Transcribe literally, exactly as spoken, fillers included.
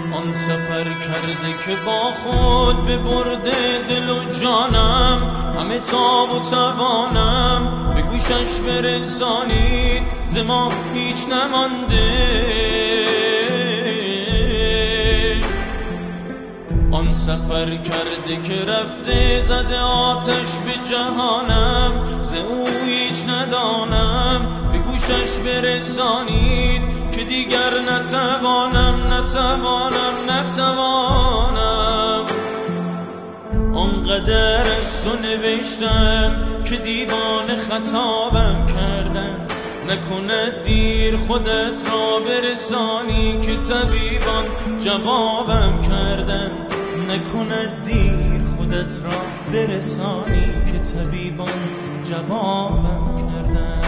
آن سفر کرده که با خود ببرده دل و جانم، همه تاب و توانم به گوشش برسانید، ز ما هیچ نمانده. آن سفر کرده که رفته زده آتش به جهانم، ز او هیچ ندانم به گوشش برسانید، که دیگر نتوانم نتوانم نتوانم. آنقدر از تو نوشتم که دیوان خطابم کردن، نکند دیر خودت را برسانی، که طبیبان جوابم کردن. نکند دیر خودت را برسانی، که طبیبان جوابم کردن.